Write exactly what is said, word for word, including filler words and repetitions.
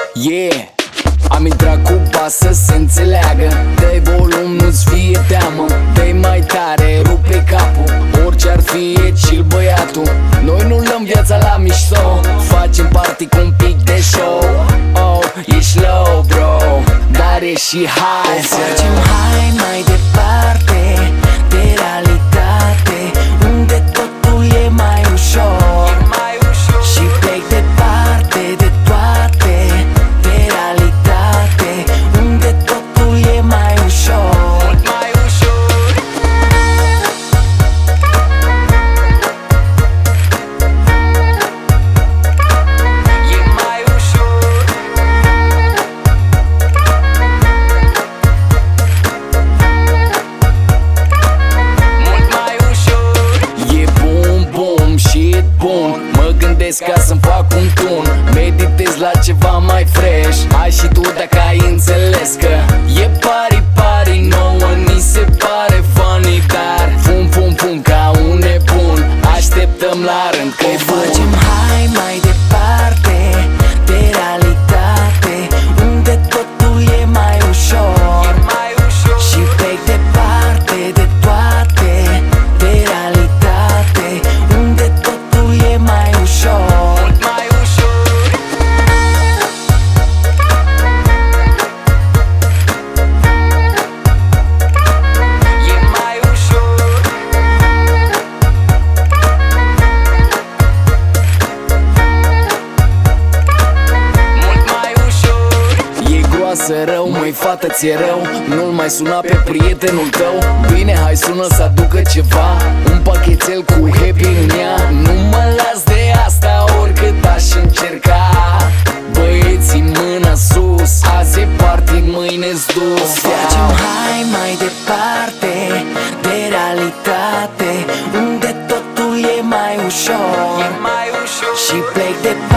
Yeah, am intrat cu pas să se înțeleagă. Dă-i volum, nu-ți fie teamă. Dă-i mai tare, rupe capul. Orice ar fi, e chill băiatul. Noi nu luăm viața la mișto. Facem party cu un pic de show. Oh, ești low, bro, dar e și high. O facem hai mai departe de realitate, unde totul e mai ușor, și plec departe de toate, de realitate, unde totul e mai ușor. Mă gândesc ca să-mi fac un tun, meditez la ceva mai fresh. Hai și tu dacă ai înțeles că e pari, pari nouă, ni se pare funny, dar fum, fum, fum ca un nebun. Așteptăm la rând că O e facem bun. hai mai departe de realitate, unde totul e mai ușor, și plec departe de toate, de realitate, unde totul e mai ușor. Să rău, măi fată, ți-e rău. Nu-l mai suna pe prietenul tău. Bine, hai sună să aducă ceva, un pachetel cu happy în ea. Nu mă las de asta oricât aș încerca. Băieții, mâna sus, azi e party, mâine-s dus. O facem hai mai departe de realitate, unde totul e mai ușor, și plec departe